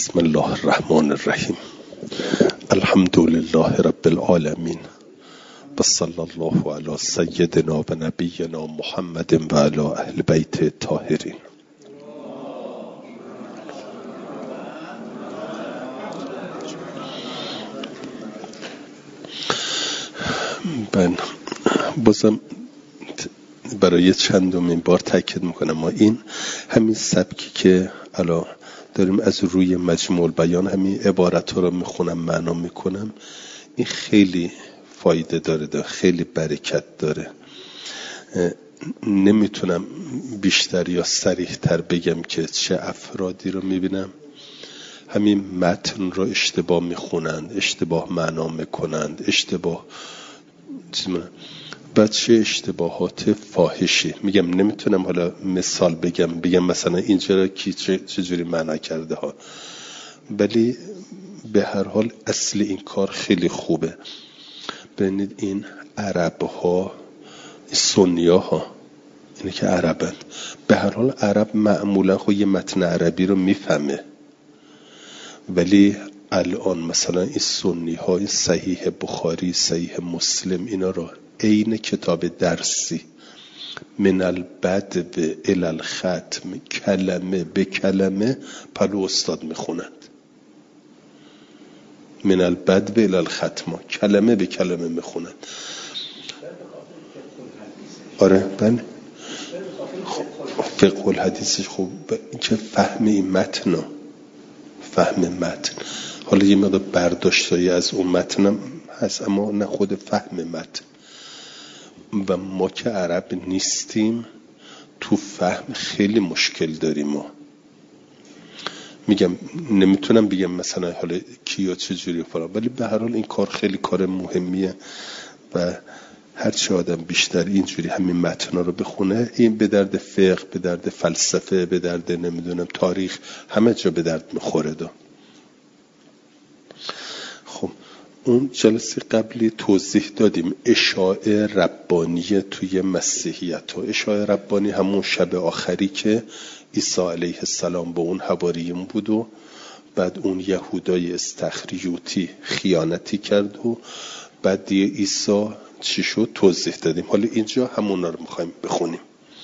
بسم الله الرحمن الرحیم. الحمد لله رب العالمین و صلی الله علی سیدنا و نبینا محمد و علی اهل بیت الطاهرین. من بازم برای چندمین بار تاکید میکنم، ما این همین سبکی که الان داریم از روی مجموع البیان همین عبارت ها رو میخونم معنا میکنم، این خیلی فایده داره، خیلی برکت داره. نمیتونم بیشتر یا صریح تر بگم که چه افرادی رو میبینم همین متن رو اشتباه میخونند، اشتباه معنا میکنند، اشتباه بعد چه اشتباهات فاحشی. میگم نمیتونم حالا مثال بگم مثلا اینجا رو کی چجوری معنا کرده ها، ولی به هر حال اصل این کار خیلی خوبه. ببینید این عرب ها، سنی ها، اینه که عربن، به هر حال عرب معمولا خود یه متن عربی رو میفهمه، ولی الان مثلا این سنی ها، این صحیح بخاری، صحیح مسلم، اینا رو عین کتاب درسی من البدو الی الختم کلمه به کلمه پلو استاد میخونند. من البدو الی الختم کلمه به کلمه میخونند. آره بله، فقه الحدیثش خوب که فهم این متن، فهم متن. حالا یه مقدار برداشتایی از اون متنم هست، اما نه خود فهم متن. و ما که عرب نیستیم تو فهم خیلی مشکل داریم. ما میگم نمیتونم بگم مثلا حالا کیا چجوری فرا، ولی به هر حال این کار خیلی کار مهمیه و هر چه آدم بیشتر اینجوری همین متنا رو بخونه، این به درد فقه، به درد فلسفه، به درد نمیدونم تاریخ، همه جا به درد میخوره. خب اون جلسه قبلی توضیح دادیم اشاعه ربانی توی مسیحیت ها. اشاعه ربانی همون شب آخری که عیسی علیه السلام با اون حواریون بود و بعد اون یهودای استخریوتی خیانتی کرد و بعد دیگه عیسی چی شد توضیح دادیم. حالا اینجا همونا رو میخوایم بخونیم.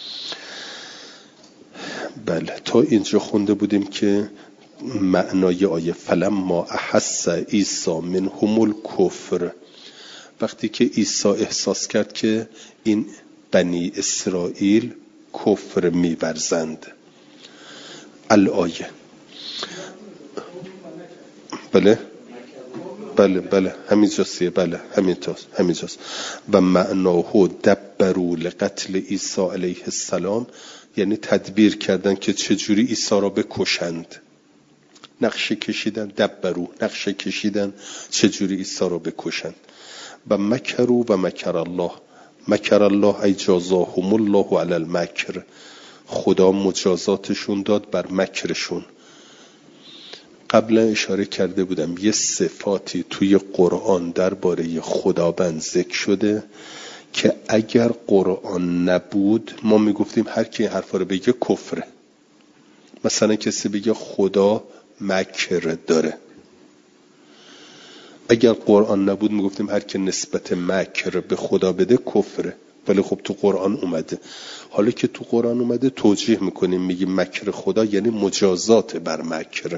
بله تا اینجا خونده بودیم که معنای آیه فلما احس عیسی منهم الکفر، وقتی که عیسی احساس کرد که این بنی اسرائیل کفر می‌ورزند. الآیه بله همینجاست، بله همینجاست. و معناه دبروا لقتل عیسی علیه السلام، یعنی تدبیر کردن که چجوری عیسی را بکشند. نقشه کشیدن، دبرو نقشه کشیدن چجوری عیسی را بکشند. و مکروا و مکر الله، مکر الله ای جازاهم الله علی المکر، خدا مجازاتشون داد بر مکرشون. قبلا اشاره کرده بودم یه صفاتی توی قرآن درباره خداوند ذکر شده که اگر قرآن نبود ما میگفتیم هر کی حرفا رو بگه کفره. مثلا کسی بگه خدا مکر داره، اگر قرآن نبود میگفتیم هر کی نسبت مکر به خدا بده کفره، ولی خب تو قرآن اومده. حالا که تو قرآن اومده توجیه میکنیم، میگیم مکر خدا یعنی مجازات بر مکر.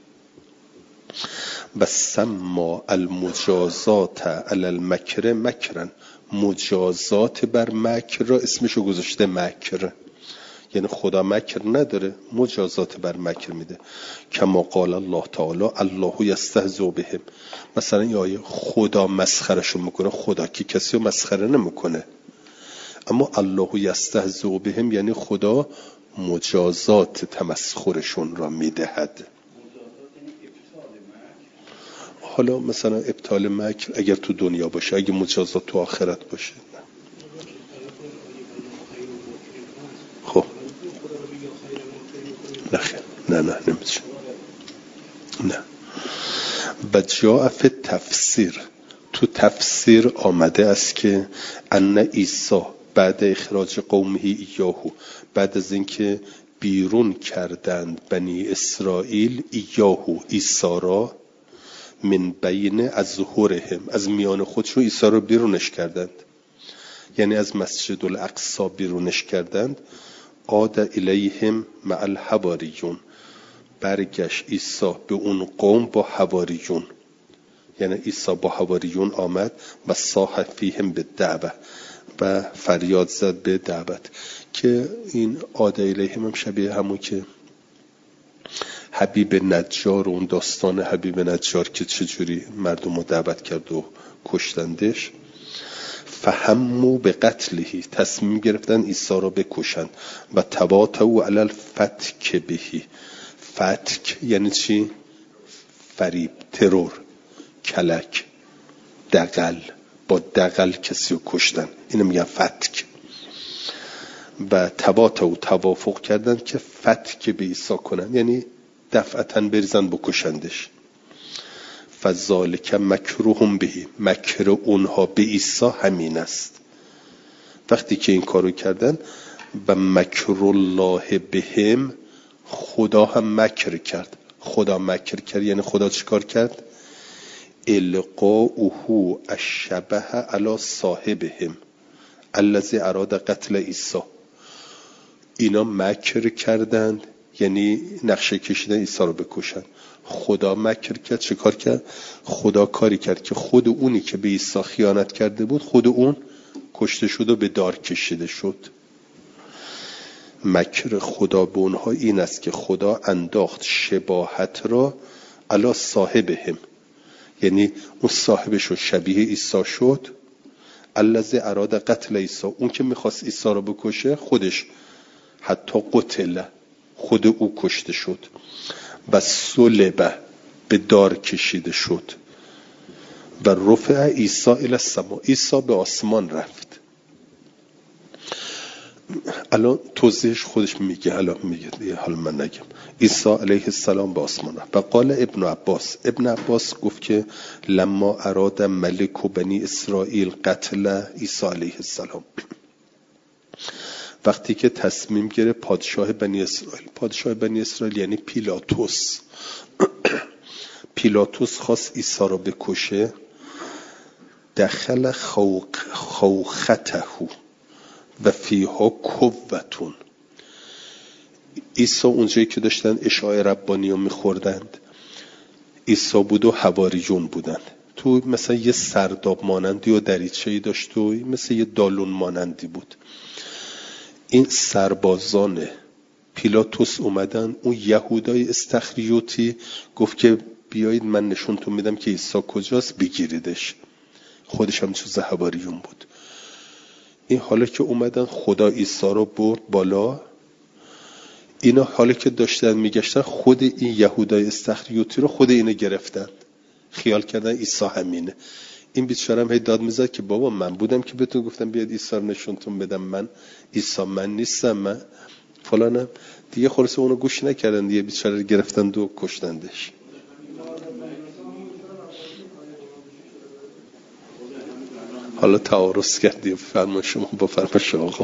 و سما المجازات علی المکر مکرن، مجازات بر مکر را اسمشو گذاشته مکر، یعنی خدا مکر نداره، مجازات بر مکر میده. کما قال الله تعالی الله یستهزئ بهم، مثلا این آیه خدا مسخرهشون میکنه. خدا که کسی رو مسخره نمیکنه، اما الله یستهزئ بهم یعنی خدا مجازات تمسخرشون را میدهد. حالا مثلا ابطال مکر اگر تو دنیا باشه، اگه مجازات تو آخرت باشه خب نه نمیشه. نه. و جاء فی تفسیر، تو تفسیر آمده است که ان عیسی بعد اخراج قومه ایاهو، بعد از اینکه بیرون کردند بنی اسرائیل ایاهو عیسی را من بین از ظهورهم، از میان خودشون عیسی رو بیرونش کردند، یعنی از مسجد الاقصی بیرونش کردند. عاد الیهم مع الحواریون، برگشت عیسی به اون قوم با حواریون، یعنی عیسی با حواریون آمد و صاح فیهم به دعوه و فریاد زد به دعوت، که این عاد الیهم هم شبیه همون که حبیب نجار و اون داستان حبیب نجار که چجوری مردم رو دعوت کرد و کشتندش. فهموا به قتلهی، تصمیم گرفتن عیسی را بکشند. و تواتوا علی الفتک بهی، فتک یعنی چی؟ فریب، ترور، کلک، دغل، با دغل کسی رو کشتن، اینو میگن فتک. و تواتوا، توافق کردن که فتک به عیسی کنن، یعنی دفعتاً بریزن بکشندش. فذالک مکرهم بهی، مکر اونها به عیسی همین است. وقتی که این کارو کردن و مکر الله بهم، خدا هم مکر کرد. خدا مکر کرد یعنی خدا چیکار کرد؟ القاؤه الشبه علی صاحبهم الذی اراد قتل عیسی. اینا مکر کردند یعنی نقشه کشیدن عیسی رو بکشن. خدا مکر کرد، چه کار کرد؟ خدا کاری کرد که خود اونی که به عیسی خیانت کرده بود، خود اون کشته شد و به دار کشیده شد. مکر خدا به اونها این است که خدا انداخت شباهت را علی صاحبهم، یعنی اون صاحبش رو شبیه عیسی شد. الذی اراد قتل عیسی، اون که میخواست عیسی رو بکشه خودش حتی قتل، خود او کشته شد. و صلب، به دار کشیده شد. و رفع عیسی الی السما، عیسی به آسمان رفت. الان توضیحش خودش میگه، الان میگه، حالا من نگم. عیسی علیه السلام به آسمان رفت. و قال ابن عباس گفت که لما اراد ملک بنی اسرائیل قتل عیسی علیه السلام، وقتی که تصمیم گرفت پادشاه بنی اسرائیل یعنی پیلاتوس خواست عیسی را بکشه، دخل خوخته و فیها کوتون. عیسی اونجایی که داشتن اشاع ربانی رو میخوردند، عیسی بود و حواریون بودن. تو مثلا یه سرداب مانندی و دریچه‌ای داشت و مثل یه دالون مانندی بود. این سربازان پیلاتوس اومدن، اون یهودای استخریوتی گفت که بیایید من نشونتون میدم که عیسی کجاست، بگیریدش. خودش هم جز حواریون بود. این حالا که اومدن خدا عیسی رو برد بالا، اینا حالا که داشتن میگشتن خود این یهودای استخریوتی رو خود اینو گرفتن، خیال کردن عیسی همینه. این بیچاره هم هی داد میزد که بابا من بودم که بهتون گفتم بیاد عیسی رو نشونتون بدم، من عیسی من نیستم، من فلانم. دیگه خلاص اونو گوش نکردن، دیگه بیچاره رو گرفتن و کشتندش. حالا تعارض کردی فرما شما با فرماش آقا.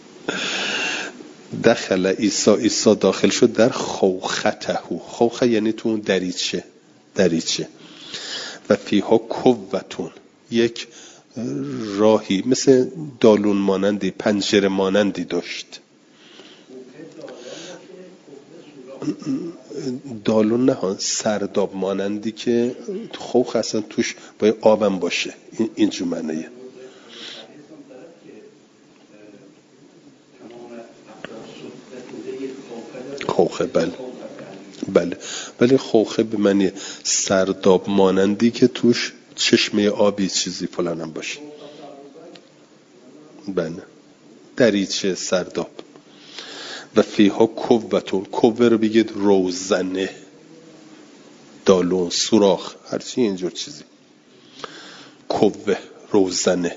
دخل عیسی داخل شد در خوخته، خوخه یعنی تو اون دریچه. و فیها کوتون، یک راهی مثل دالون مانندی، پنجره مانندی داشت. دالون نه، سرداب مانندی که خوخ اصلا توش باید آبم باشه، این جمعنیه. خوخه، بله. ولی خوخه به معنی سرداب مانندی که توش چشمه آبی چیزی فلانم باشه. بله، دریچه سرداب. و فیها کوتون، کوه رو بگید روزنه، دالون، سوراخ، هرچی اینجور چیزی. کوه، روزنه.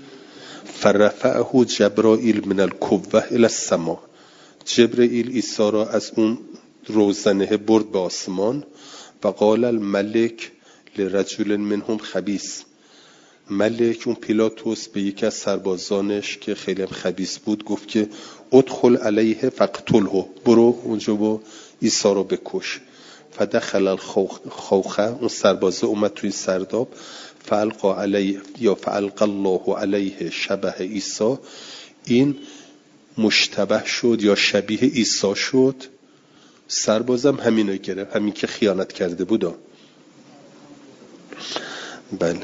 فرفعه جبرائیل من الکوه الی السما، جبرائیل عیسی را از اون روزنه برد به آسمان. و قال الملک لرجل منهم خبیث، ملک اون پیلاتوس به یکی از سربازانش که خیلی خبیث بود گفت که ادخل علیه فقتله، برو اونجا با عیسی رو بکش. فدخل الخوخه، اون سربازه اومد توی سرداب، فالقا علیه یا فالقا الله علیه شبه عیسی، این مشتبه شد یا شبیه عیسی شد. سربازم همینو گرفت، همین که خیانت کرده بود. بله،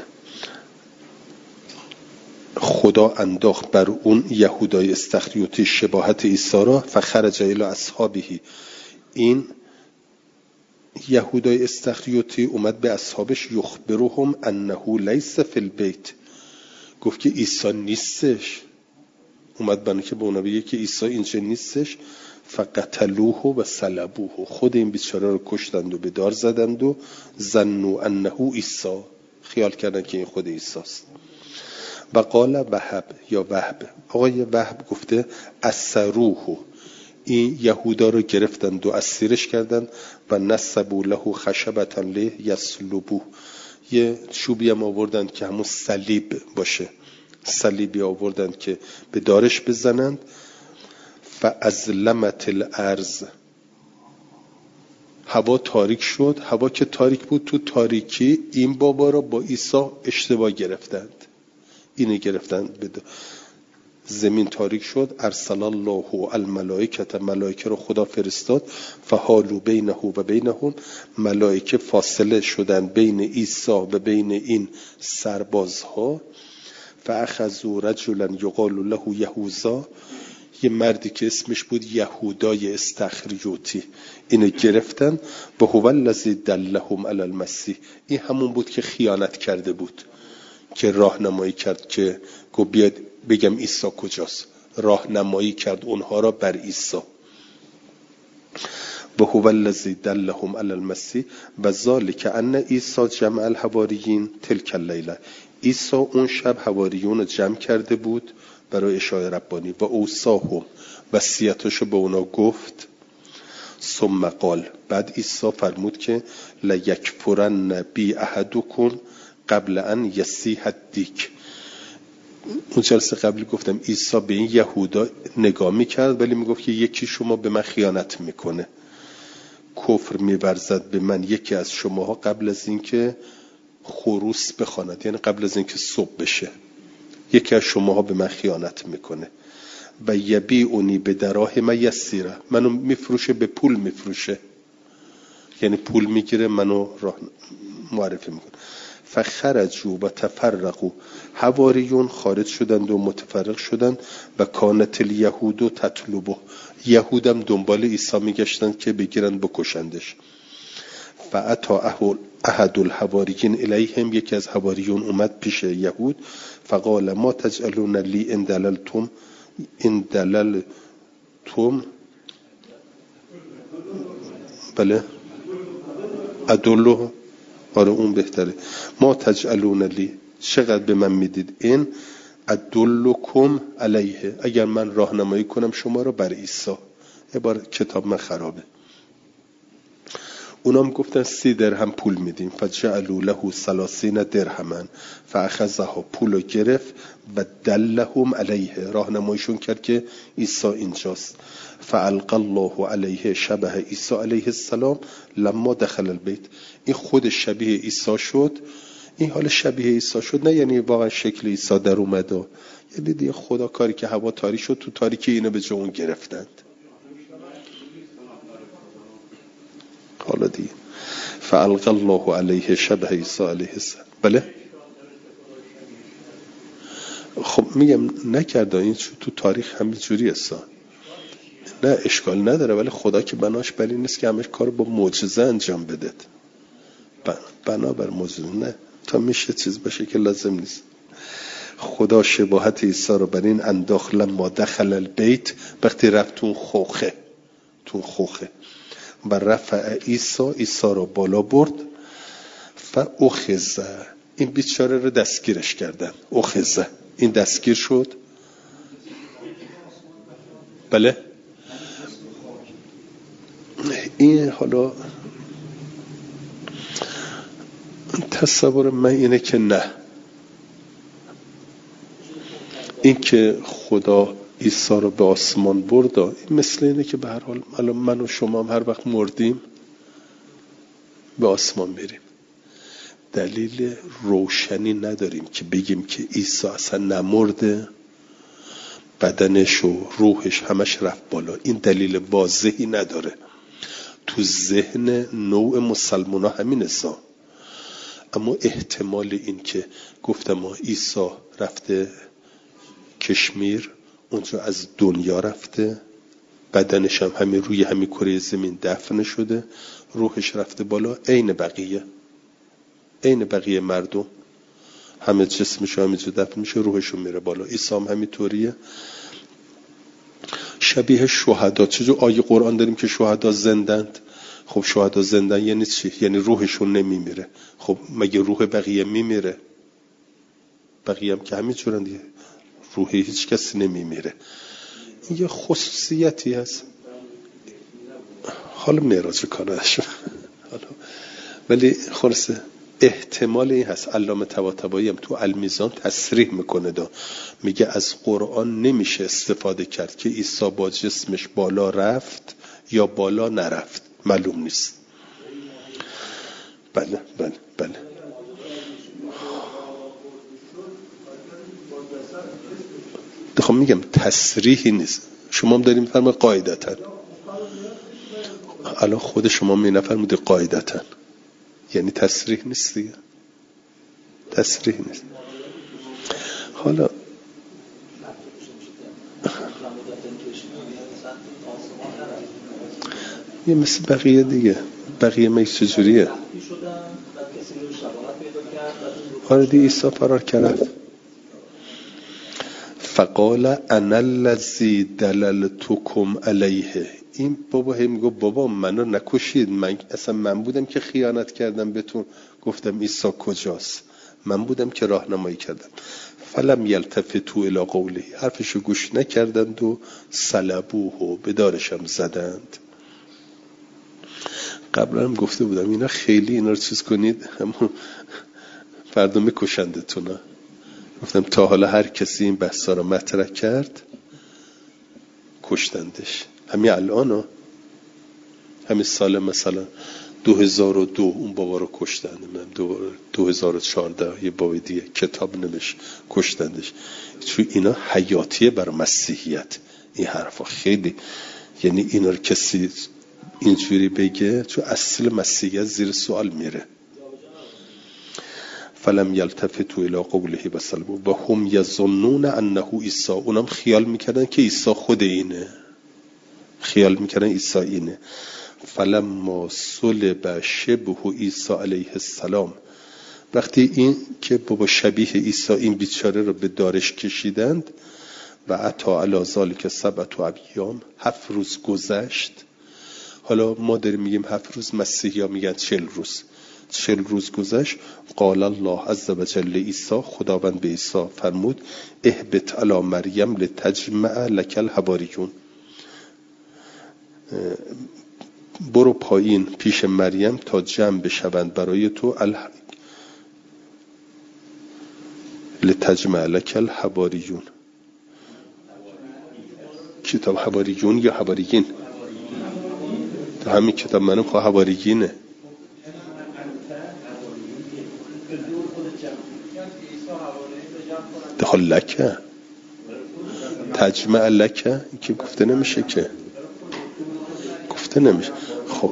خدا انداخت بر اون یهودای استخریوتی شباهت عیسی را. فخرج الی اصحابه، این یهودای استخریوتی اومد به اصحابش یخبرهم انه لیس فی البیت، گفت که عیسی نیستش. اومد بنا که به اونا بگه که عیسی اینجا نیستش. فقتلوه و صلبوه، خود این بیچاره رو کشتند و به دار زدند و ظنوا انه عیسی، خیال کردن که این خود عیسی است. و قال وهب یا وهب، آقای وهب گفته اسروه، این یهودا رو گرفتند و اسیرش کردند و نصبوا له خشبة لیصلبوه، یه چوبی هم آوردند که همون صلیب باشه، صلیبی آوردند که به دارش بزنند. فازلمت الارض، هوا تاریک شد. هوا که تاریک بود، تو تاریکی این بابا رو با عیسی اشتباه گرفتند، اینو گرفتند. زمین تاریک شد. ارسل الله الملائکه، ملائکه رو خدا فرستاد. فحالوا بینه و بینهم، ملائکه فاصله شدن بین عیسی و بین این سربازها. فاخذوا رجلا یقال له یهوذا، یه مردی که اسمش بود یهودای استخریوتی، اینو گرفتن. و هو الذی دلهم علی المسیح، این همون بود که خیانت کرده بود، که راهنمایی کرد که گفت بیاد بگم عیسی کجاست، راهنمایی کرد اونها را بر عیسی. و هو الذی دلهم علی المسیح و ذلک ان عیسی جمع الحواریین تلک اللیله، عیسی اون شب حواریون جمع کرده بود برای اشاره ربانی. و اوصاهم، وصیتاشو به اونا گفت. ثم قال، بعد عیسی فرمود که لیکفرن بی احدکم قبل ان یصیح الدیک. اون جلسه قبلی گفتم عیسی به این یهودا نگاه میکرد ولی میگفت که یکی شما به من خیانت میکنه، کفر میورزد به من یکی از شماها قبل از اینکه خروس بخواند، یعنی قبل از اینکه صبح بشه یکی از شماها به من خیانت میکنه. و یبیعونی به دراهم یسیره، منو میفروشه به پول میفروشه، یعنی پول میگیره منو راه معرفی میکنه. فخرجوا و تفرقوا، حواریون خارج شدند و متفرق شدند. و کانت الیهود تطلبه، یهودم دنبال عیسی میگشتند که بگیرن بکشندش. فاتا احد الحواریین الیهم، یکی از حواریون اومد پیش یهود. فقال ما تجعلون لی ان دللتم بله ادله، آره اون بهتره. ما تجعلون لی، چقدر به من میدید، این ادلکم علیه، اگر من راهنمایی کنم شما رو بر عیسی. یه بار کتاب من خرابه. اونام گفتن 30 درهم پول میدیم. فجعلوا له 30 درهما، فاخذها، پولو گرفت. و دلهم علیه، راهنماییشون کرد که عیسی اینجاست. فالقى الله علیه شبه عیسی علیه السلام لما دخل البیت، این خود شبیه عیسی شد. این حال شبیه عیسی شد نه یعنی واقعا شکل عیسی در اومد، یعنی دیگه خدا کاری که هوا تاریک شد تو تاریکی اینو به جا اون گرفتند. حالا دیگه فالقى الله علیه شبه عیسی علیه السلام. بله خب میگم نکرده، این تو تاریخ همینجوری هستن، نه اشکال نداره، ولی خدا که بناش بر این نیست که همش کار با معجزه انجام بده، بنا بر معجزه نه، تا میشه چیز باشه که لازم نیست. خدا شباهت عیسی رو بر این انداخت لما دخل البیت، وقتی رفت تو خوخه و رفع عیسی رو بالا برد. فاخذ، این بیچاره رو دستگیرش کردن. اخذ، این دستگیر شد. بله این حالا تصور من اینه که نه، این که خدا عیسی رو به آسمان برد، این مثل اینه که به هر حال الان من و شما هم هر وقت مردیم به آسمان میریم. دلیل روشنی نداریم که بگیم که عیسی اصلا نمرده، بدنش و روحش همش رفت بالا. این دلیل واضحی نداره. تو ذهن نوع مسلمان ها همین حساب. اما احتمال این که گفتم عیسی رفته کشمیر، اونجا از دنیا رفته، بدنش هم همین روی همین کره زمین دفن شده، روحش رفته بالا، عین بقیه مردم همه جسمش همینجا دفن میشه، روحشون میره بالا. عیسی هم همینطوریه، شبیه شهدا. چجور آیه قرآن داریم که شهدا زندند؟ خب شهدا زندن یعنی چی؟ یعنی روحشون نمیمیره. خب مگه روح بقیه میمیره؟ بقیه هم که همینجورن دیگه، روح هیچ کسی نمیمیره. این یه خصوصیتی هست. حالا معراج کارش ولی خلاصه احتمال این هست. علامه طباطبایی هم تو المیزان تصریح میکنه میگه از قرآن نمیشه استفاده کرد که عیسی با جسمش بالا رفت یا بالا نرفت، معلوم نیست. بله خب میگم تصریحی نیست. شما هم داریم فرما قاعدتاً، الان خود شما می نفرمودی قاعدتاً، یعنی تصریح نیست دیگه، تصریح نیست. حالا یه مثل بقیه دیگه، بقیه میگه چجوریه؟ آره دیگه عیسی فرار کرد. فقال انا الذی دللتکم علیه. این بابا میگه بابا منو نکشید، من بودم که خیانت کردم بهتون، گفتم عیسی کجاست، من بودم که راهنمایی کردم. فلم یلتفتوا الی قوله. حرفشو گوش نکردند و صلبوه، به دارشم زدند. قبلا هم گفته بودم اینا خیلی اینا رو چیز کنید همون فردا میکشندتون. گفتم تا حالا هر کسی این بحثا رو مطرح کرد کشتندش. همین الان همین سال مثلا 2002 اون بابا رو کشتند، من 2014 یه بابا دیگه کتاب نوشت کشتندش. چون اینا حیاتیه برای مسیحیت این حرفا خیلی، یعنی اینا رو کسی اینجوری بگه چون اصل مسیحیت زیر سوال میره. فلم یلتفتوا الی قوله و صلبوا و هم یظنون انه عیسی. اونم خیال میکردن که عیسی خود اینه، خیال میکردن عیسی اینه. فلما صلب شبه عیسی علیه السلام. وقتی این که بابا شبیه عیسی این بیچاره رو به دارش کشیدند، و عطا علی ذلک 7 ایام، 7 روز گذشت. حالا ما داریم میگیم 7 روز، مسیحی ها میگن 40 روز. 40 روز گذشت. قال الله عز و جل عیسی. خداوند به عیسی فرمود اهبط علی مریم لتجمع لک الحواریون. برو پایین پیش مریم تا جمع بشوند برای تو لتجمع لک الحواریون. کتاب حواریون یا حواریین؟ همین کتاب منم خواه حواریینه. دخل لکه تجمع لکه که گفته نمیشه، که گفته نمیشه. خب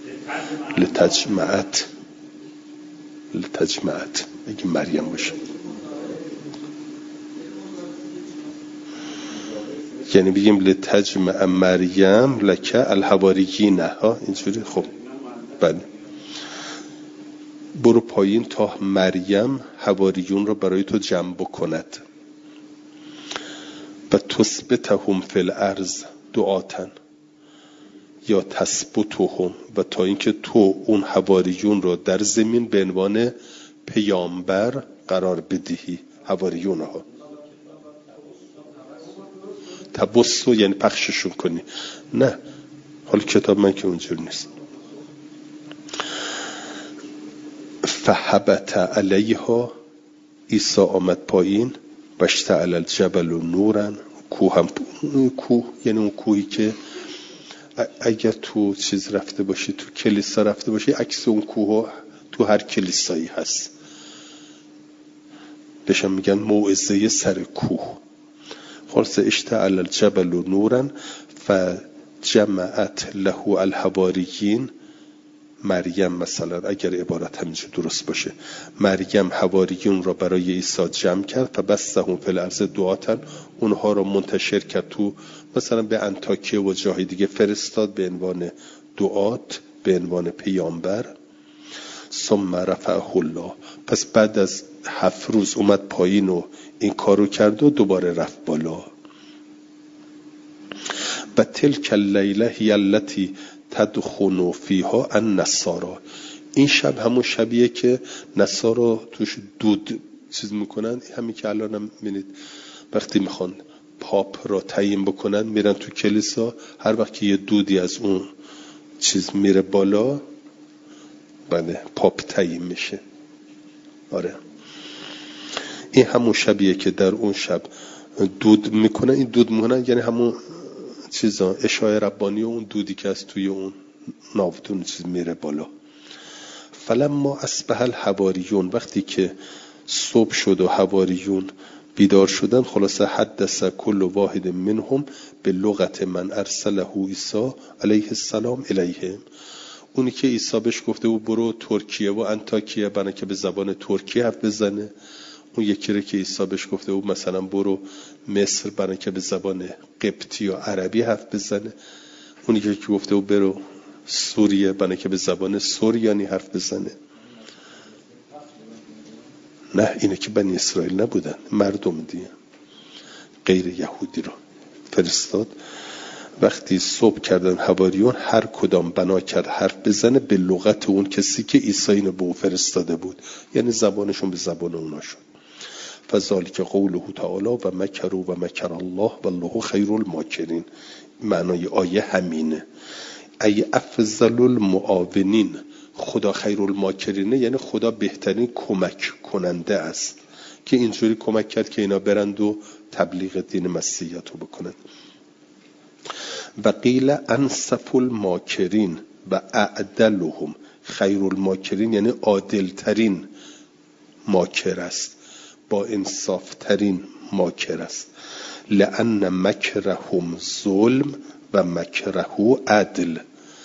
لتجمعت اگه مریم باشه، یعنی بگیم لتجمع مریم لکه الحواریین ها، اینجوری. خب بله. برو پایین تا مریم حواریون رو برای تو جمع بکند. و تثبتهم فی الارض دعاتن یا تثبتهم، و تا اینکه تو اون حواریون رو در زمین به عنوان پیامبر قرار بدهی. حواریون ها تبسو یعنی پخششون کنی. نه حالا کتاب من که اونجور نیست. فحبت علیها. عیسی آمد پایین واشتعل الجبل نورا. کوه یعنی اون کوهی که اگر تو چیز رفته باشی، تو کلیسا رفته باشی، عکس اون کوه تو هر کلیسایی هست، بهشم میگن موعظه سر کوه. خلاص اشتعل الجبل نورا فجمعت له الحواریین. مریم مثلا اگر عبارت همینجور درست باشه، مریم حواریون را برای عیسی جمع کرد فبثهم فی الارض دعاة، اونها را منتشر کرد تو مثلا به انطاکیه و جاهای دیگه فرستاد به عنوان دعات، به عنوان پیامبر. ثم رفعه الله، پس بعد از 7 روز اومد پایین و این کارو کرد و دوباره رفت بالا. و تلک اللیله هی التی تدخن فیها النصارا. این شب همون شبیه که نصارا توش دود چیز میکنن، همین که الان هم میبینید وقتی میخوان پاپ را تعیین بکنن میرن تو کلیسا، هر وقت که یه دودی از اون چیز میره بالا بله پاپ تعیین میشه. آره این همون شبیه که در اون شب دود میکنن. این دود میکنن یعنی همون چیزا اشعاع ربانی و اون دودی که از توی اون ناودون چیز میره بالا. فلما اصبح الحواریون، وقتی که صبح شد و حواریون بیدار شدن، خلاصه حدث کل واحد منهم به لغت من ارسله عیسی علیه السلام الیهم. اونی که عیسی بهش گفته بود برو ترکیه و انطاکیه برای که به زبان ترکیه حرف بزنه، اون یکی رو که عیسی بهش گفته بود مثلا برو مصر برای که به زبان قبطی یا عربی حرف بزنه، اونی که گفته بود برو سوریه برای که به زبان سوریانی حرف بزنه. نه اینه که بنی اسرائیل نبودن، مردم دیگه غیر یهودی رو فرستاد. وقتی صبح کردن حواریون هر کدام بنا کرد حرف بزنه به لغت اون کسی که عیسی اینو به اون فرستاده بود، یعنی زبانشون به زبان اونا شد. فذلک قوله تعالی و مکروا و مکر الله والله خیر الماکرین. معنای آیه همینه. ای افضل المعاونین، خدا خیر الماکرینه یعنی خدا بهترین کمک کننده است که اینجوری کمک کرد که اینا برند و تبلیغ دین مسیحیت رو بکنن. و قیل انصف الماکرین و اعدلهم، خیر الماکرین یعنی عادلترین ماکر است، با انصاف ترین ماکر است. لأن مکرهم ظلم و مکره عدل.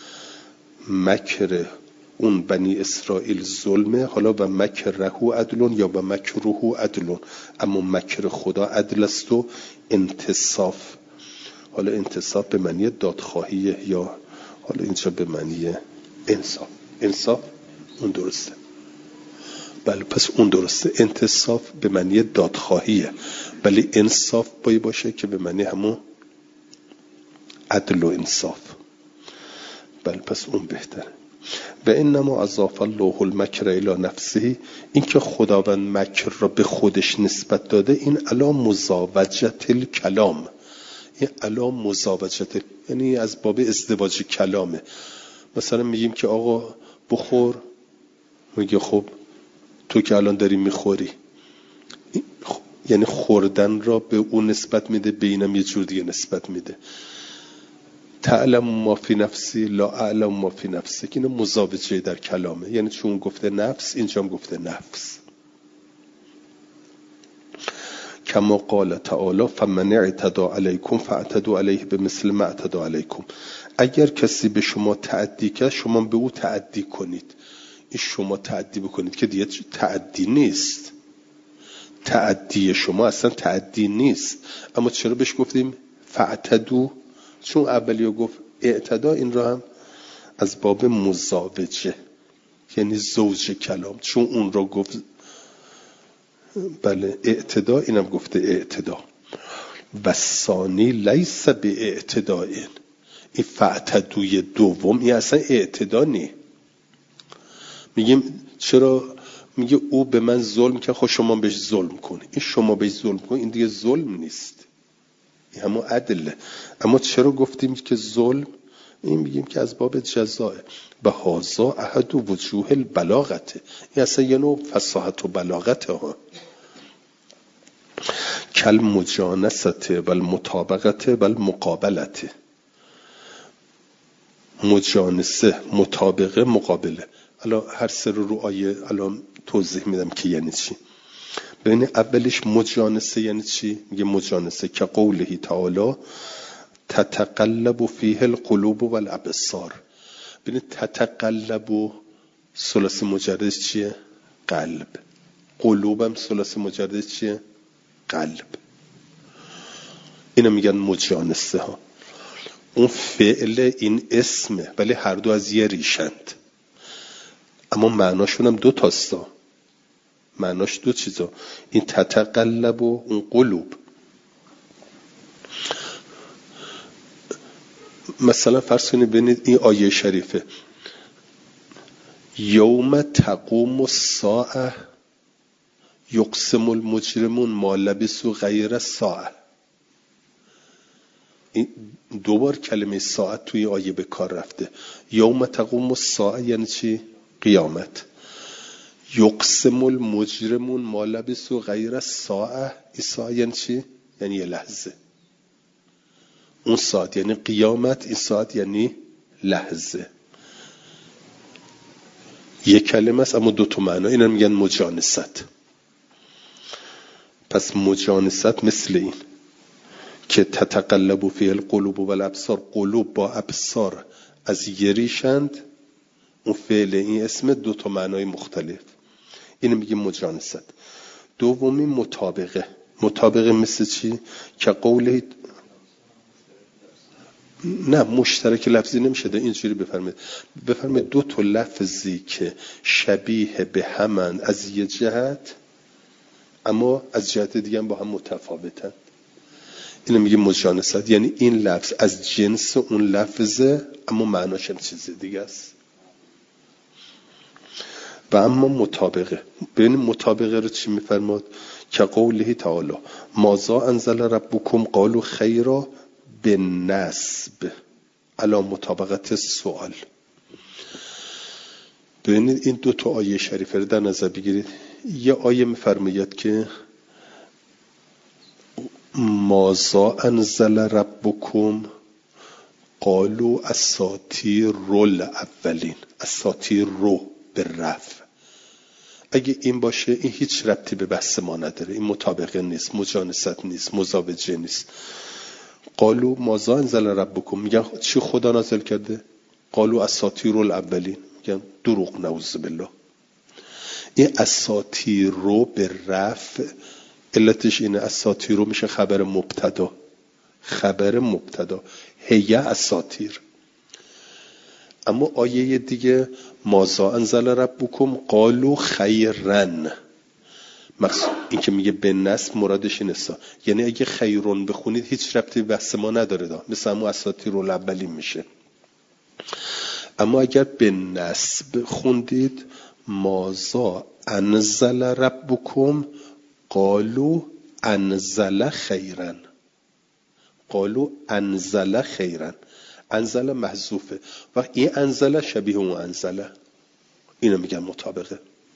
مکر اون بنی اسرائیل ظلمه، حالا و مکره عدلون یا و مکره عدلون، اما مکر خدا عدل است و انتصاف. حالا انتصاف به معنی دادخواهی یا حالا اینجا به معنی انصاف. انصاف اون درسته، بله پس اون درسته. انتصاف به معنی دادخواهیه، ولی انصاف باشه که به معنی همون عدل و انصاف. بله پس اون بهتره. و انما اضاف الله المکر الی نفسه، این که خداوند مکر را به خودش نسبت داده، این علا مزاوجت الکلام، این علا مزاوجت یعنی از باب ازدواج کلامه. مثلا میگیم که آقا بخور، میگه خب تو که الان داری میخوری، یعنی خوردن را به اون نسبت میده، به اینم یه جور دیگه نسبت میده. تعلم ما فی نفسی لا اعلم ما فی نفسی، که اینو مزاوجه در کلامه، یعنی چون گفته نفس اینجا هم گفته نفس. کما قال تعالی فمن اعتدى علیکم فاعتدوا علیه بمثل ما اعتدى علیکم. اگر کسی به شما تعدی کرد شما به او تعدی کنید. این شما تعدی بکنید که دیگه تعدی نیست، تعدی شما اصلا تعدی نیست. اما چرا بهش گفتیم فاعتدوا؟ چون اولیو گفت اعتدا، این را هم از باب مزاوجه یعنی زوج کلام، چون اون را گفت بله اعتدا، اینم گفته اعتدا. و ثانی لیس به اعتدا، این فاعتدوی دوم این اصلا اعتدا نی. میگیم چرا؟ میگه او به من ظلم که خب شما بهش ظلم کن. این شما بهش ظلم کن این دیگه ظلم نیست، این همون عدله. اما چرا گفتیم که ظلم؟ این میگیم که از باب جزاه. به هازا احد وجوه البلاغته، این اصلا یه نوع فصاحت و بلاغته ها. کل مجانست و المطابقت و المقابلت. مجانسه، مطابقه، مقابله. الان هر سه رو آیه الان توضیح میدم که یعنی چی. ببین اولش مجانسه یعنی چی؟ میگه مجانسه که قوله تعالی تتقلب فیه القلوب و الابصار. ببین تتقلب ثلاثی مجردش چیه؟ قلب. قلوبم ثلاثی مجردش چیه؟ قلب. اینا میگن مجانسه ها. اون فعل این اسمه ولی هر دو از یه ریشند، اما معناشون هم دو تاستا. معناش دو چیزا، این تتقلب و اون قلوب. مثلا فرض کنید ببینید این آیه شریفه یوم تقوم الساعه یقسم المجرمون ما لبثوا غیر الساعه. این دوبار کلمه ساعت توی آیه به کار رفته. یوم تقوم الساعه یعنی چی؟ قیامت. یقسم المجرمون ما لبثوا غیر الساعه، این ساعه یعنی چی؟ یعنی یه لحظه. اون ساعت یعنی قیامت، این ساعت یعنی لحظه. یک کلمه است اما دو تا معنا. اینا میگن مجانست. پس مجانست مثل این که تتقلب فی القلوب و الابصار، قلوب با ابصار از یریشند. اون فعل این اسم دو تا معنای مختلف. اینو میگیم مجانست. دومی مطابقه. مطابقه مثل چی؟ که قوله نه مشترک لفظی نمیشه ده. اینجوری بفرمایید دو تا لفظی که شبیه به همن از یه جهت اما از جهت دیگه هم با هم متفاوتن. اینو میگه مجانست. یعنی این لفظ از جنس اون لفظه اما معناش هم چیز دیگه است. و اما مطابقه، ببین مطابقه رو چی میفرماد؟ که قوله تعالی ماذا انزل ربکم قالوا خیرا بالنسب علی مطابقت السؤال. ببینید این دو تا آیه شریفه رو در نظر بگیرید. یه آیه میفرماید که ماذا انزل ربکم قالوا اساطیر الاولین. اساطیر رو به رفع. اگه این باشه این هیچ ربطی به بحث ما نداره. این مطابقه نیست، مجانست نیست، مزاوجه نیست. قالوا ماذا انزل ربکم، میگن چی خدا نازل کرده؟ قالوا اساطیر الاولین، میگن دروغ، نعوذ بالله. این اساطیر رو به رفع علتش اینه اساطیر رو میشه خبر مبتدا. خبر مبتدا هی اساطیر. اما آیه دیگه ماذا انزل ربکم قالوا خیرن، این که میگه به نصب مرادش اینه. یعنی اگه خیرون بخونید هیچ ربطی به بحث ما نداره دا. مثل همون اساطیر الاولین میشه. اما اگر به نصب خوندید ماذا انزل ربکم قالوا انزل خیرن. قالوا انزل خیرن. انزل محذوفه و این انزل شبیه اون انزل. اینو میگن مطابقه.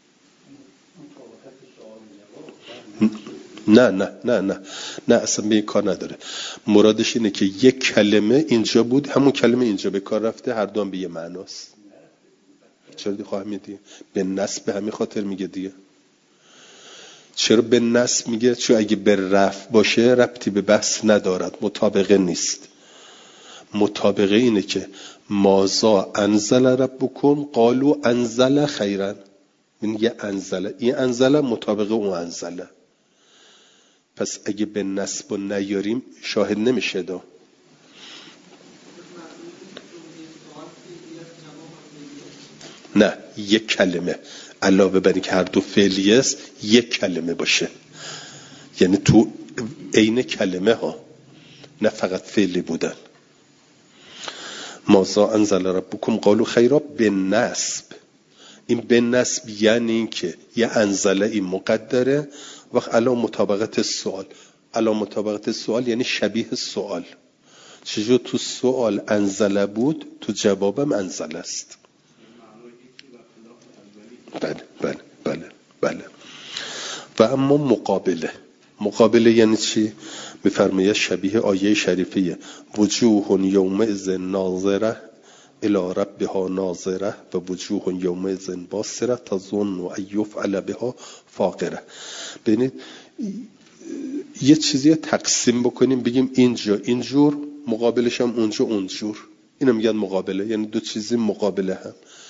نه اصلا به این کار نداره. مرادش اینه که یک کلمه اینجا بود، همون کلمه اینجا به کار رفته، هر دو هم به یه معناست. چرا دی خواهم میدی؟ به نصب به همین خاطر میگه دیگه. چرا به نصب میگه؟ چون اگه به رفع باشه ربطی به بحث ندارد، مطابقه نیست. مطابقه اینه که ماذا انزل ربکم قالوا انزل خیرن. این یه انزله، این انزله مطابقه اون انزله. پس اگه به نصب و نیاریم شاهد نمیشه دا. نه یک کلمه علاوه بر اینکه هر دو فعلی است یک کلمه باشه. یعنی تو عین کلمه ها، نه فقط فعلی بودن. ماذا انزل ربکم قالوا خیرا بالنسب. این بالنسب یعنی این که یه انزله این مقدره وقت علا مطابقت سوال. علا مطابقت سوال یعنی شبیه سوال. چجور تو سوال انزله بود تو جوابم انزله است. بله. و اما مقابله، مقابله یعنی چی؟ میفرماید شبیه آیه شریفیه وجوه یومئذ ناظره الی ربها ناظره و وجوه یومئذ باسره تظن ان یفعل بها فاقره. ببینید یه چیزی تقسیم بکنیم بگیم اینجا اینجور مقابلش هم اونجا اونجور، اینو میگن مقابله، یعنی دو چیزی مقابله هم.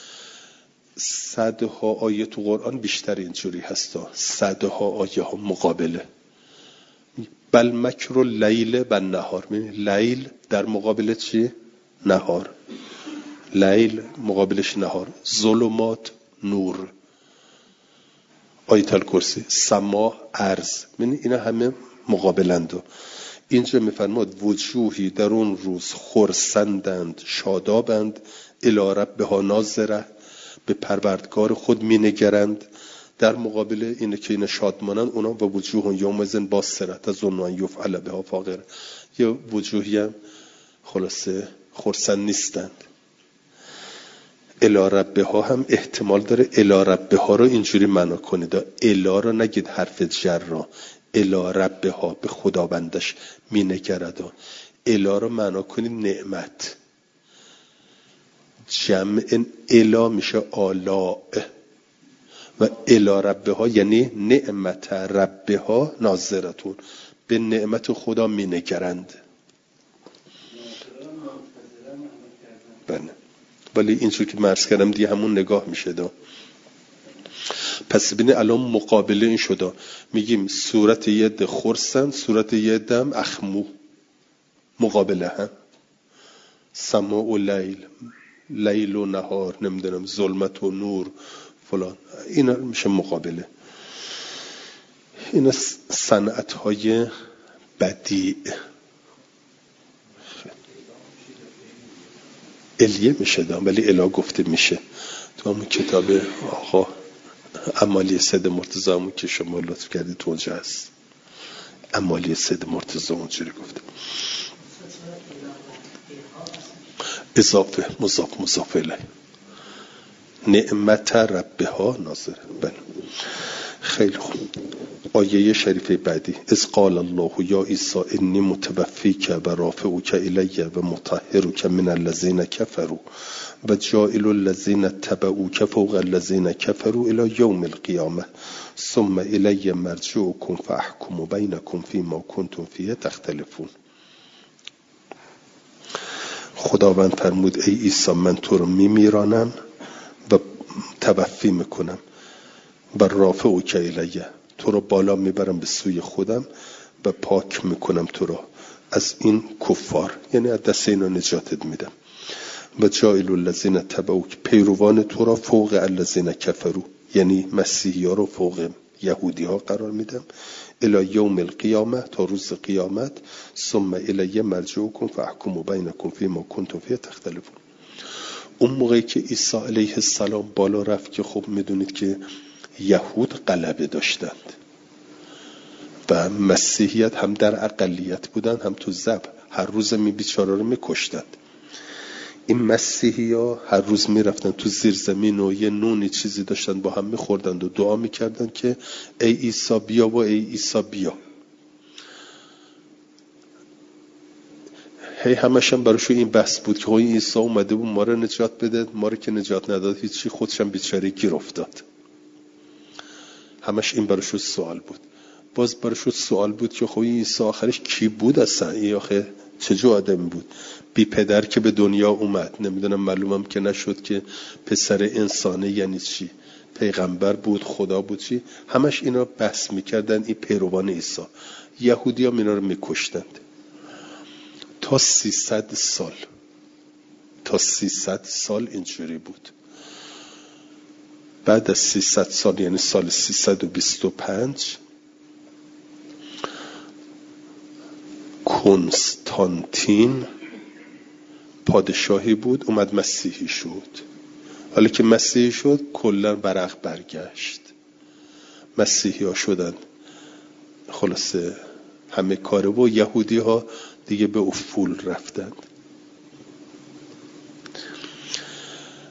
صدها آیه تو قرآن بیشتر اینجوری هستا، صدها آیه ها مقابله. بل مکر لیل و نهار، لیل در مقابل چی؟ نهار. لیل مقابلش نهار. ظلمات نور. آیت الکرسی سما ارض، اینا همه مقابلند. اینجا میفرماد وجوهی در اون روز خرسندند شادابند الی ربها ناظره، به پروردگار خود مینگرند. در مقابل اینه که اینا شادمانند اونا و وجوه یومئذ باسره تظن ان یفعل بها فاقره، یا وجوهی هم خلاصه خرسند نیستند. الی ربها هم احتمال داره الی ربها رو اینجوری معنا کنید، الی رو نگید حرف جر را، الی ربها به خداوندش مینگرد. الی رو معنا کنید نعمت، جمع الی میشه آلاء و الی ربها یعنی نعمت ربها ناظرتون، به نعمت خدا مینگرند. بله ولی اینجور که مرز کردم دیگه همون نگاه میشه دا. پس ببینید الان مقابله این شده، میگیم صورت یه ده خرسن، صورت یه ده هم اخمو، مقابله هم. سما و لیل، لیل و نهار، نمیدونم ظلمت و نور فلان، اینا میشه مقابله. اینا صنعت های بدیع الیه میشه دام، ولی الا گفته میشه تو همون کتاب آقا امالی سید مرتضی همون که شما لطف کردید تو اونجا هست. امالی سید مرتضی اونجوری گفته. اضافه مضاف الیه نعمت ربها ناظر. بله خیلی خوب. آیه شریفه بعدی اذ قال الله یا عیسی انی متوفیک و رافعک الی و مطهرک من الذین کفروا و جاعل الذین اتبعوک فوق الذین کفروا الی یوم القیامه ثم الی مرجعکم فاحکم بینکم فیما کنتم فیه تختلفون. خداوند فرمود ای عیسی من تو رو میمیرانم و توفی میکنم و رافعک الی، تو رو بالا میبرم به سوی خودم و پاک میکنم تو رو از این کفار، یعنی از دست اینا نجاتت میدم. و جاعل الذین اتبعوک، پیروان تو را فوق الذین کفروا، یعنی مسیحی ها رو فوق یهودی ها قرار میدم. الی یوم القیامه، تا روز قیامت. ثم الی مرجعکم فاحکم بینکم فیما کنتم فیه تختلفون. اون موقعی که عیسی علیه السلام بالا رفت که خب میدونید که یهود غلبه داشتند و مسیحیت هم در اقلیت بودن هم تو ذبح، هر روز بیچاره رو میکشتند. این مسیحی ها هر روز میرفتن تو زیر زمین و یه نونی چیزی داشتن با هم میخوردند و دعا میکردن که ای عیسی بیا و ای عیسی بیا. هی همشم براشو این بحث بود که این عیسی اومده بود ما رو نجات بده، ما رو که نجات نداد هیچی، خودشم بیچاره گیر افتاد. همش این براشو سوال بود. باز براشو سوال بود که خب این عیسی آخرش کی بود اصلا؟ این آخه چه آدمی بود؟ بی پدر که به دنیا اومد، نمیدونم معلومم که نشد که پسر انسانه یعنی چی، پیغمبر بود، خدا بود چی؟ همش اینا بحث میکردن این پیروان عیسی. یهودی هم اینا رو میکشتند تا 300 سال اینجوری بود. بعد از 300 سال یعنی سال 325 کنستانتین پادشاهی بود، اومد مسیحی شد. حالا که مسیحی شد کلا ورق برگشت، مسیحی ها شدن خلاصه همه کاره و یهودی ها دیگه به افول رفتند.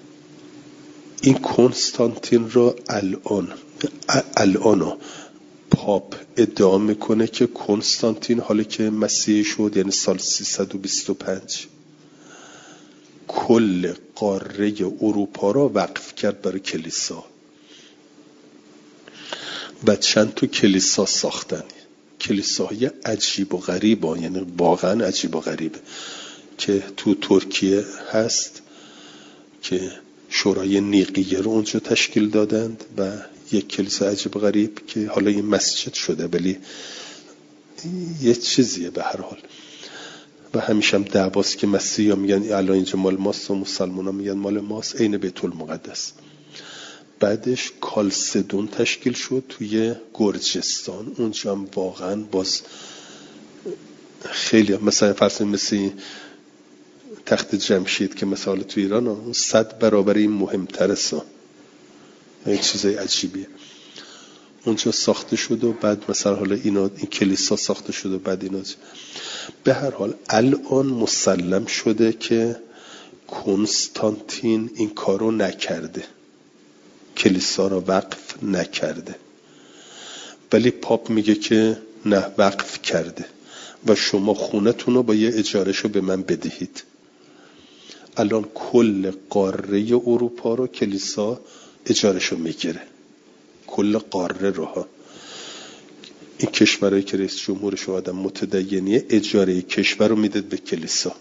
این کنستانتین را الان پاپ ادعا میکنه که کنستانتین حالا که مسیحی شد، یعنی سال 325، کل قاره اروپا را وقف کرد برای کلیسا و چند تا کلیسا ساختن. کلیساهای عجیب و غریبه، یعنی واقعا عجیب و غریبه، که تو ترکیه هست که شورای نیقیه رو اونجا تشکیل دادند و یک کلیسا عجیب و غریب که حالا این مسجد شده، ولی یه چیزیه به هر حال. و همیشه هم دعواست که مسیحی ها میگن الان اینجا مال ماست و مسلمان ها میگن مال ماست، عین بیت المقدس. بعدش کالسدون تشکیل شد توی گرجستان، اونجا هم واقعا باز خیلی مثلا فرض مثل تخت جمشید که مثلا تو ایران 100 برابر این مهمتر است، این چیزای عجیبیه. اونجا ساخته شد و بعد مثلا حالا این کلیسا ساخته شد و بعد اینا. به هر حال الان مسلم شده که کنستانتین این کارو نکرده، کلیسا را وقف نکرده، ولی پاپ میگه که نه، وقف کرده و شما خونتون رو با یه اجارهشو به من بدهید. الان کل قاره اروپا رو کلیسا اجارهشو میگیره، کل قاره رو ها. این کشورهایی که رئیس جمهورش آدم متدینیه اجاره کشور رو میده به کلیسا.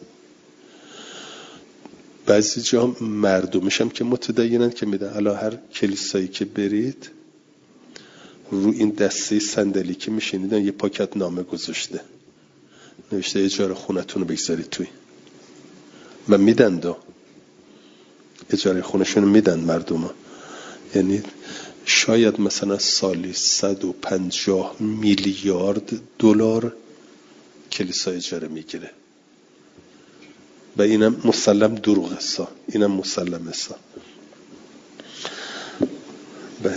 بعضی جا مردمش هم که متدینن که میدن. الان هر کلیسایی که برید رو این دسته صندلی که میشینیدن یه پاکت نامه گذاشته، نوشته اجاره خونتون رو بگذارید توی و میدن دا اجاره خونشون میدن مردم ها. یعنی شاید مثلا سالی 150 میلیارد دلار کلیسا اجاره میگیره و اینم مسلم دروغه سا، اینم مسلمه سا. بله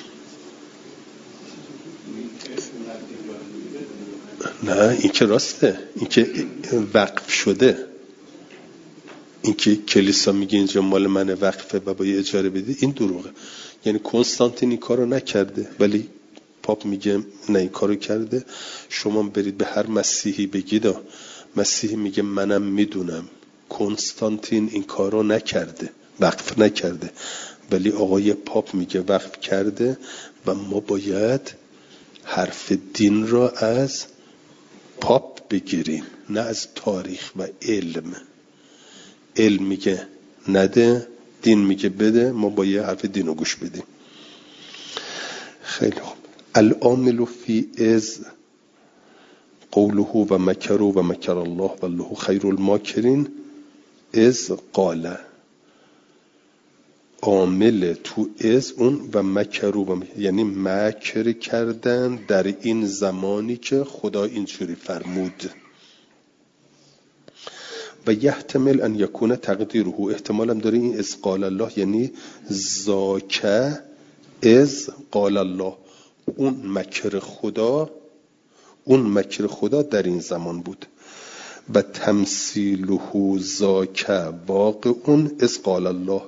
نه، این که راسته، این که وقف شده، این که کلیسا میگه اینجا مال منه وقفه و باید اجاره بدید، این دروغه. یعنی کنستانتین این کارو نکرده ولی پاپ میگه نه این کارو کرده. شما برید به هر مسیحی بگید، مسیحی میگه منم میدونم کنستانتین این کارو نکرده، وقف نکرده، ولی آقای پاپ میگه وقف کرده و ما باید حرف دین را از پاپ بگیریم، نه از تاریخ و علم. علم میگه نده، دین میگه بده، ما باید حرف دین رو گوش بدیم. خیلی خوب. العامل فی از قوله و مکروا و مکر الله والله خیر الماکرین از قال. عامل تو از اون و مکروا، یعنی مکر کردن در این زمانی که خدا اینجوری فرمود. و یحتمل ان یکون تقدیره، احتمال هم داره این از قال الله یعنی ذاک از قال الله، اون مکر خدا در این زمان بود. و تمثیله ذاک واقع اون از قال الله،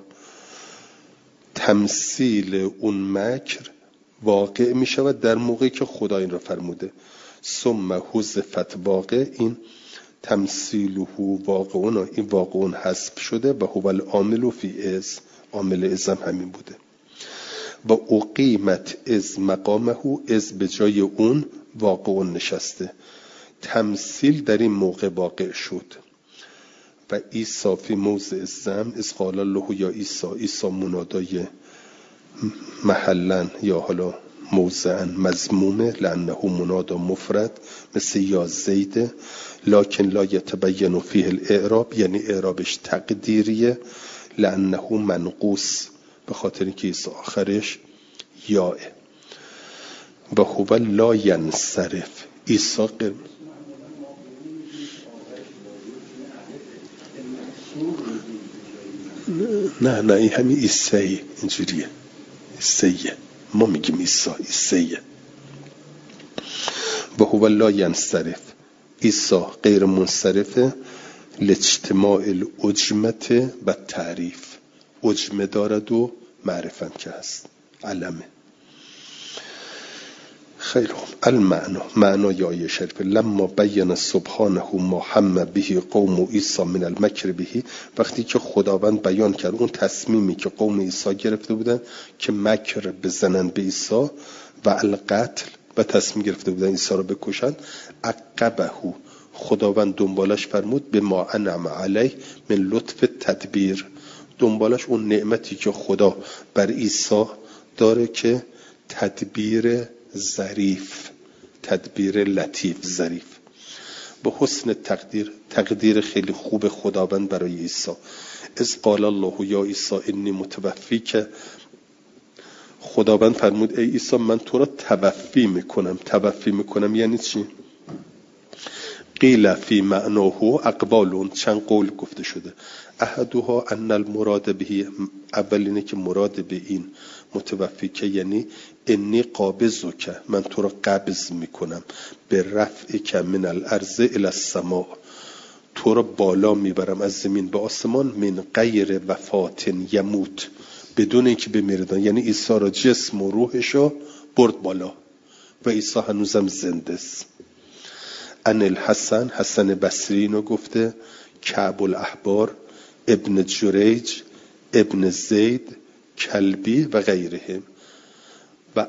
تمثیل اون مکر واقع می شود در موقعی که خدا این را فرموده. ثم حذفت واقع، این تمثیله واقعون، این واقعون حذف شده و هو العامل فی از، عامل از هم همین بوده. و اقیمت از مقامه، از به جای اون واقعون نشسته، تمثیل در این موقع واقع شد. و عیسی فی موضع الذم از قال الله یا عیسی منادای محلا یا حالا موضعا مذمومه، لانه منادا مفرد مثل یا زیده، لکن لا یتبین فیه الاعراب، یعنی اعرابش تقدیریه، لانه منقوص، به خاطر اینکه عیسی آخرش یاه. و هو لا ینصرف، عیسی نه این همین عیسی اینجوریه، عیسیه، ما میگیم عیسیه. و هو لا ینصرف، عیسی غیر منصرفه، لاجتماع العجمه و تعریف، عجمه دارد و معرفت که هست، علمه. خیلی خوب. المعنا، معنای آیه شریف: لما بین سبحانه ما هم به قوم عیسی من المکر به، وقتی که خداوند بیان کرد اون تصمیمی که قوم عیسی گرفته بودن که مکر بزنن به عیسی و القتل، و تصمیم گرفته بودن عیسی رو بکشن، عقبه، خداوند دنبالش فرمود به ما انعم علیه من لطف تدبیر، دنبالش اون نعمتی که خدا بر عیسی داره که تدبیر ظریف، تدبیر لطیف ظریف، به حسن تقدیر خیلی خوب خداوند برای عیسی. اذ قال الله یا عیسی انی متوفی، که خداوند فرمود ای عیسی من تو را توفی میکنم یعنی چی؟ قیل فی معناه اقوال، چند قول گفته شده. احدها ان المراد به، اول اینه که مراد به این متوفی که یعنی انی قابضک، من تو را قبض میکنم، به رفعک من الارض الی السماء، تو را بالا میبرم از زمین به آسمان، من غیر وفات یموت، بدون اینکه بمیره، یعنی عیسی را جسم و روحش را برد بالا و عیسی هنوزم زنده است. ان الحسن، حسن بصری اینو گفته، کعب الاحبار، ابن جریج، ابن زید، کلبی و غیرهم. و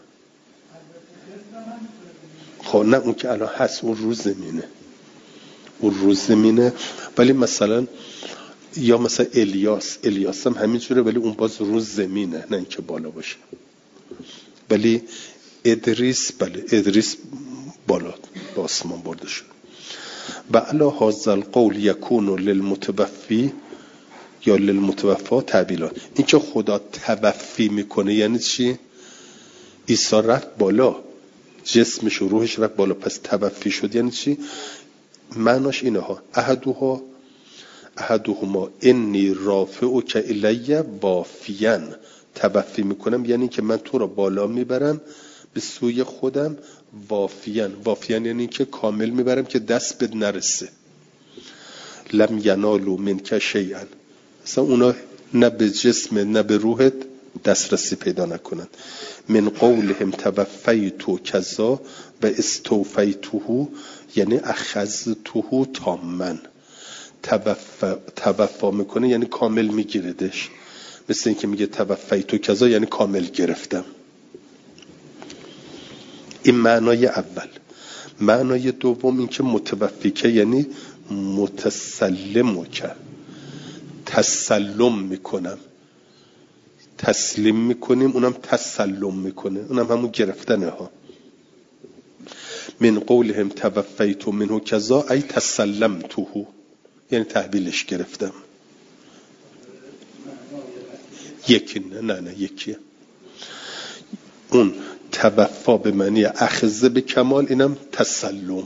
خب نه اون که الان هست، اون روز زمینه، ولی مثلا یا مثلا الیاس هم همینجوره، ولی اون باز روز زمینه، نه اینکه بالا باشه. ولی ادریس، بله ادریس بالا به آسمان برده شد. و علی هذا القول یکون للمتوفی یا للمتوفا تعبیرات، این که خدا توفی میکنه یعنی چی؟ عیسی رفت بالا، جسمش و روحش رفت بالا، پس توفی شد یعنی چی؟ معناش اینه ها: احدهما انی رافعک الی وافیاً، توفی میکنم یعنی که من تو را بالا میبرم به سوی خودم، وافیاً یعنی که کامل میبرم که دست بد نرسه. لم ینالوا منک شیئا، مثلا اونا نه به جسم نه به روحت دسترسی پیدا نکنن. من قولهم توفیتو کذا و استوفیتوه، یعنی اخذتوه تاماً، توفا میکنه یعنی کامل میگیردش، مثل این که میگه توفیتو کذا یعنی کامل گرفتم. این معنای اول. معنای دوم این که متوفی که یعنی متسلم که، تسلم میکنم، تسلیم میکنیم، اونم تسلم میکنه، اونم همون گرفتنه ها. من قولهم توفیتو منه کذا ای تسلمتوه، یعنی تحویلش گرفتم. یکی نه یکیه. اون توفا به معنی اخذ به کمال، اینم تسلم.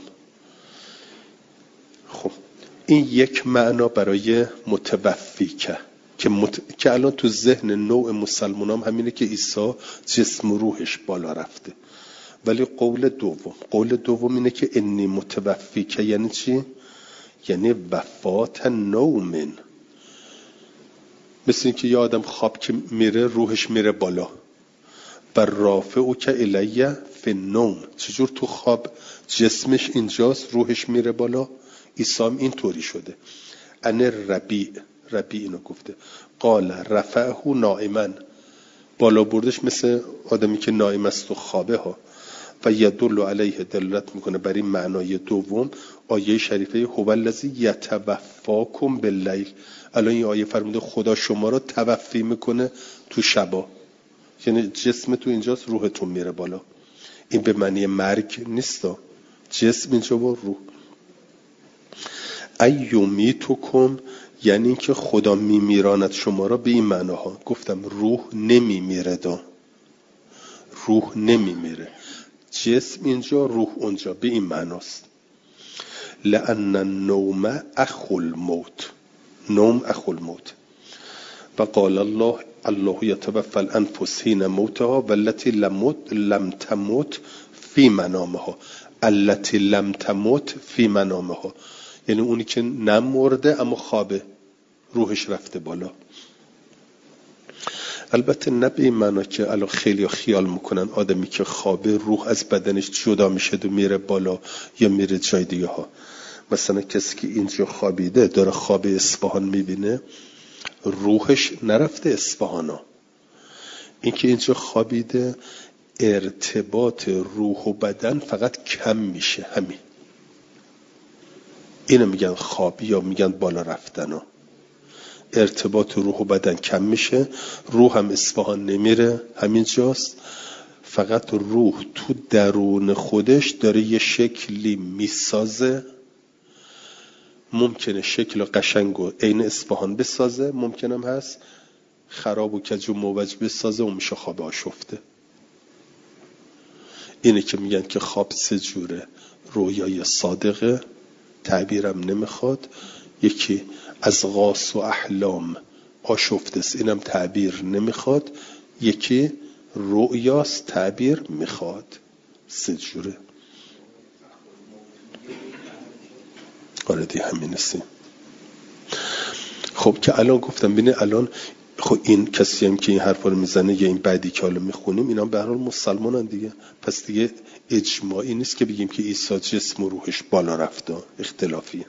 خب این یک معنا برای متوفی که الان تو ذهن نوع مسلمان هم همینه که عیسی جسم و روحش بالا رفته. ولی قول دوم اینه که انی متوفی که یعنی چی؟ یعنی وفات نومن، مثل این که یه آدم خواب که میره روحش میره بالا. و رافعو که الیه فی النوم، چجور تو خواب جسمش اینجاست روحش میره بالا، عیسی هم اینطوری شده. ان ربیع اینو گفته، قال رفعه نائما، بالا بردش مثل آدمی که نائم است و خوابه ها. و یدل علیه، دلالت میکنه بر این معنای دوم آیه شریفه هو الذی یتوفاکم باللیل. الان این آیه فرموده خدا شما را توفی میکنه تو شبا، یعنی جسم تو اینجاست روحتون میره بالا. این به معنی مرگ نیستا، جسم اینجا و روح. ایومیتکم یعنی این که خدا میمیراند شما را، به این معناها گفتم. روح نمیمیره، روح نمیمیره، جسم اینجا روح اونجا، به این معناست. لأن النوم اخو الموت، نوم اخو الموت. و قال الله یتوفی الانفس حین موتها والتي لم تموت فی منامها، التي لم تموت فی منامها، یعنی اونی که نمرده اما خوابه، روحش رفته بالا. البته نه به این معنا که الان خیلی خیال میکنن آدمی که خوابه روح از بدنش جدا میشه و میره بالا یا میره جای دیگه ها. مثلا کسی که اینجا خوابیده داره خواب اصفهان میبینه، روحش نرفته اصفهانا. این که اینجا خوابیده ارتباط روح و بدن فقط کم میشه، همین. اینو میگن خواب یا میگن بالا رفتن. ارتباط روح و بدن کم میشه، روح هم اصفهان نمیره، همین جاست. فقط روح تو درون خودش داره یه شکلی میسازه. ممکنه شکل قشنگ و عین اصفهان بسازه، ممکنم هست خراب و کج و موج بسازه و میشه خواب آشفته. اینه که میگن که خواب سه جوره: رویای صادقه، تعبیرم نمیخواد. یکی از غاص و احلام آشفته است، اینم تعبیر نمیخواد. یکی رؤیاست، تعبیر میخواد. سه جوره. آره دی همین است. خب که الان گفتم ببین الان خب این کسی هم که این حرفا رو میزنه یا این بعدی که حالا میخونیم اینا به هر حال مسلمانن دیگه، پس دیگه اجماعی نیست که بگیم که عیسی جسم و روحش بالا رفته، اختلافیه.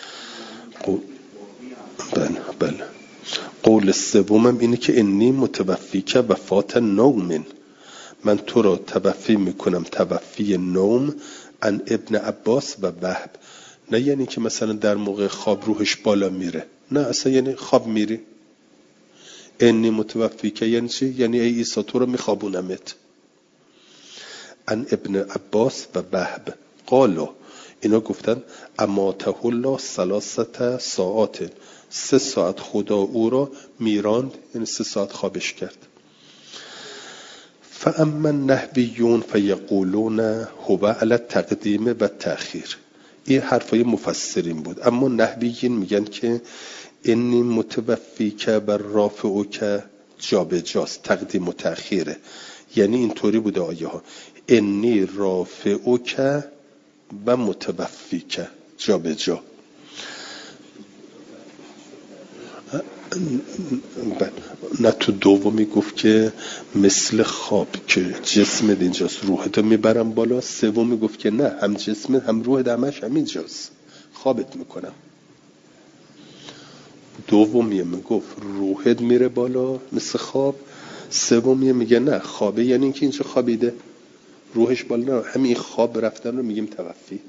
بله. قول سومم اینه که انی متوفیک وفات نوم، من تو را توفی میکنم توفی نوم. ان ابن عباس و وهب. نه یعنی که مثلا در موقع خواب روحش بالا میره، نه اصلا یعنی خواب میری. انی متوفیک یعنی چی؟ یعنی ای عیسی تو رو میخوابونمت. ان ابن عباس و وهب قالو، اینا گفتن اماته الله 3 ساعات، 3 ساعت خدا او را میراند، یعنی 3 ساعت خوابش کرد. فاما النحویون فیقولون هو علی التقدیم و تأخیر. این حرفای مفسرین بود. اما نحویین میگن که انی متوفیک و رافعک جابجاست، تقدیم و تأخیره. یعنی اینطوری بوده آیه ها: انی رافعک و متوفیک، جابجا. نه تو دومی گفت که مثل خواب که جسمت اینجاست روحتو میبرم بالا. سومی گفت که نه، هم جسمت هم روحت همش همینجاست، خوابت میکنم. دومی میگفت روحت میره بالا مثل خواب. سومی میگه نه، خوابه یعنی اینکه اینجا خوابیده روحش بالا، نه، همین خواب رفتن رو میگیم توفی.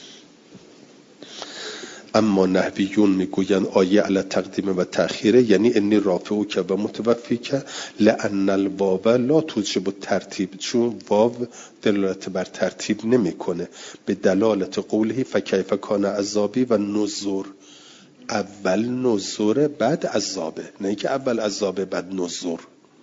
اما نحویون میگوین آیه علی تقدیم و تأخیره، یعنی انی رافعک و متوفیک لأن الواو لا توجب الترتیب، چون واو دلالت بر ترتیب نمیکنه. به دلالت قوله فکیف کان عذابی و نذر. اول نذر بعد عذابه، نه که اول عذابه بعد نذر.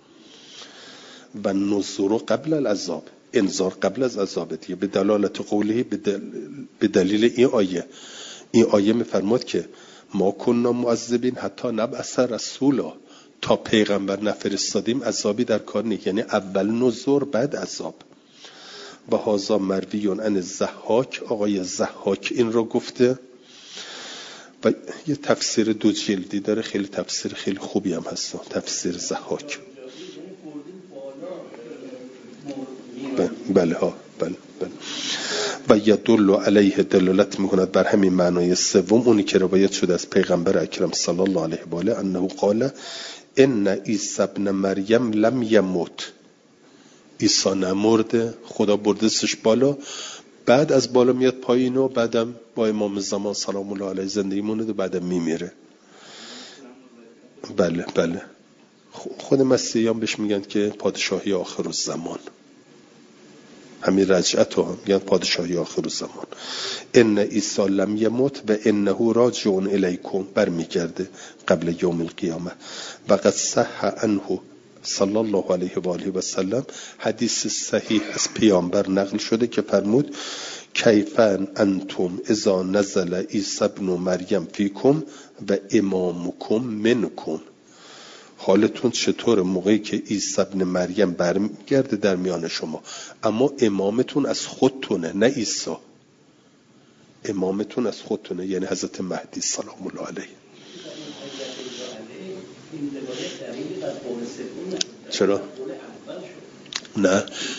و نذر قبل العذاب، انذار قبل از عذاب دیگه. به دلالت قوله، به دلیل این آیه. این آیه میفرماد که ما کننا معذبین حتی نبعث رسولا، تا پیغمبر نفرستادیم عذابی در کار نیست. یعنی اول نذر بعد عذاب. و هذا مرویون عن الضحاک، آقای ضحاک این رو گفته و یه تفسیر 2 جلدی داره، خیلی تفسیر خیلی خوبی هم هست، تفسیر ضحاک. بله. و یدل علیه، دلالت میکند بر همین معنای سوم، اونی که روایت شده از پیغمبر اکرم صلی الله علیه و آله انه قال ان عیسی ابن مریم لم یموت. عیسی نمرده، خدا بردستش بالا، بعد از بالا میاد پایین و بعدم با امام زمان سلام الله علیه زندگی مونده و بعدم میمیره. بله. خود مسیحیان بهش میگن که پادشاهی آخر الزمان، همین رجعت هم میگن پادشاهی آخر الزمان. ان عیسی لم یموت و انه راجع الیکم، برمیگرده قبل یوم القیامه. و قد صح عنه صلی الله علیه و آله و سلم، حدیث صحیح از پیامبر نقل شده که فرمود کیفن انتم اذا نزل عیسی ابن مریم فیکم و امامکم منکم. حالتون چطور موقعی که عیسی ابن مریم برمیگرده در میان شما، اما امامتون از خودتونه، نه عیسی. امامتون از خودتونه، یعنی حضرت مهدی سلام الله علیه. چرا؟ نه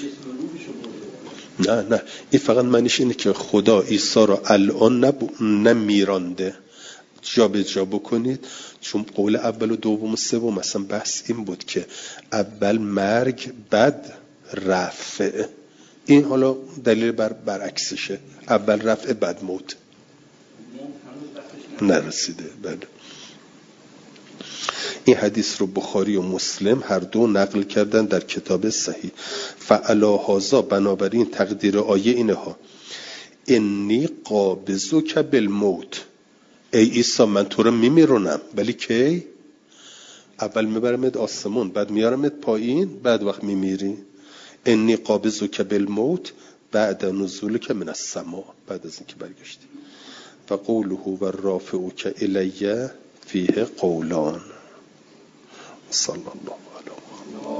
این فقط معنیش اینه که خدا عیسی رو الان نمیرانده، جا به جا بکنید. چون قول اول و دوم و سوم مثلا بحث این بود که اول مرگ بعد رفع. این حالا دلیل برعکسشه، اول رفع بعد موت. نرسیده. بله. این حدیث رو بخاری و مسلم هر دو نقل کردن در کتاب صحیح. فعلا هذا، بنابراین تقدیر آیه اینه ها: انی قابضک بالموت، ای عیسی من تو رو میمیرونم، ولی کی؟ اول میبرمت آسمون، بعد میارمت پایین، بعد وقت میمیری. انی قابضک بالموت بعد نزولک من السماء، بعد از اینکه برگشتی. و قوله و رافعک الی فیه قولان. صلی الله علیه و